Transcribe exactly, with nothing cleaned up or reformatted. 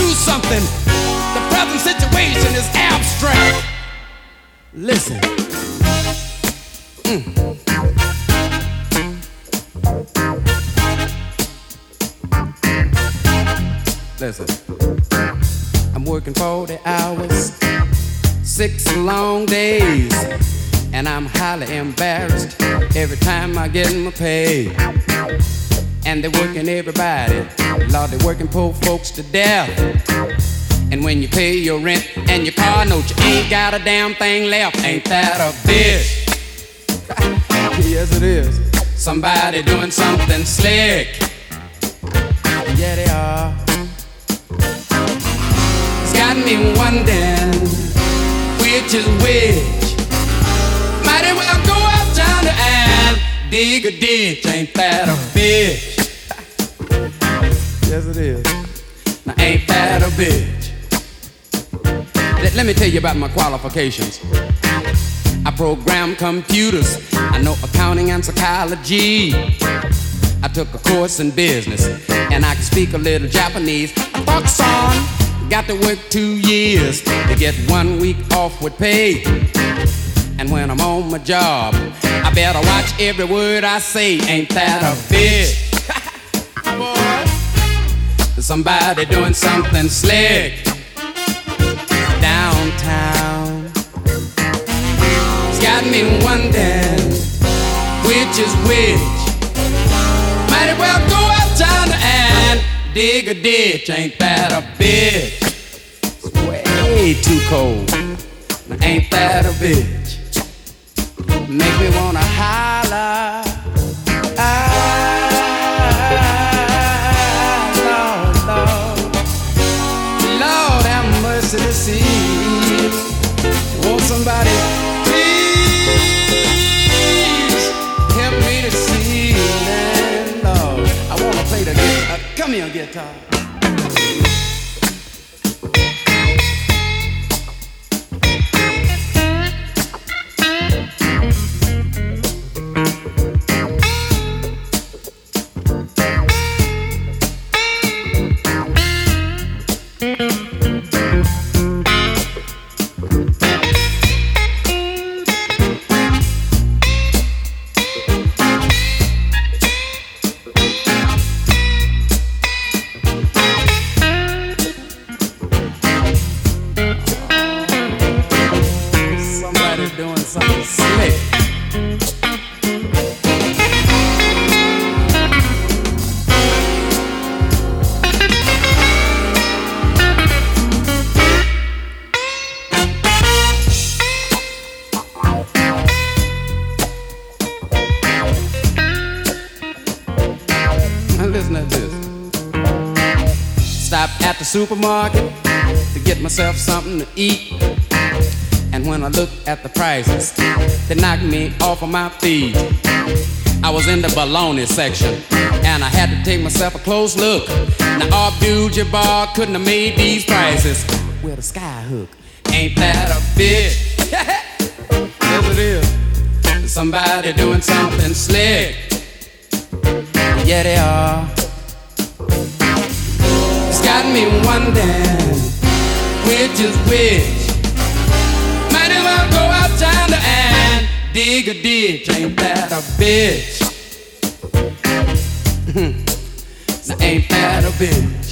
do something. The present situation is abstract. Listen. Mm. Listen. I'm working forty hours, six long days, and I'm highly embarrassed every time I get my pay. And they're working everybody, Lord, they're working poor folks to death. And when you pay your rent and your car note, you ain't got a damn thing left. Ain't that a bitch? Yes, it is. Somebody doing something slick. Yeah, they are. It's got me wondering which is which. Might as well go uptown and dig a ditch. Ain't that a bitch? Yes, it is. Now, ain't that a bitch? Let, let me tell you about my qualifications. I program computers. I know accounting and psychology. I took a course in business, and I can speak a little Japanese. I talk son. Got to work two years to get one week off with pay. And when I'm on my job, I better watch every word I say. Ain't that a bitch? Boy, somebody doing something slick downtown. It's got me wondering which is which. Might as well go uptown and dig a ditch. Ain't that a bitch? It's way too cold. Now, ain't that a bitch? Make me wanna holler. Ah, Lord, Lord, Lord, have mercy to see. Won't somebody please help me to see, man, Lord? I wanna play the guitar. Uh, come here, guitar. Doing something slick. Now listen to this. Stop at the supermarket to get myself something to eat. And when I look at the prices, they knock me off of my feet. I was in the bologna section, and I had to take myself a close look. Now Abdul-Jabbar couldn't have made these prices with a sky hook. Ain't that a bitch? Yes, it is. Somebody doing something slick. Yeah, they are. It's got me wondering which is which. Might as well go outside and dig a ditch. Ain't that a bitch? Now, ain't that a bitch?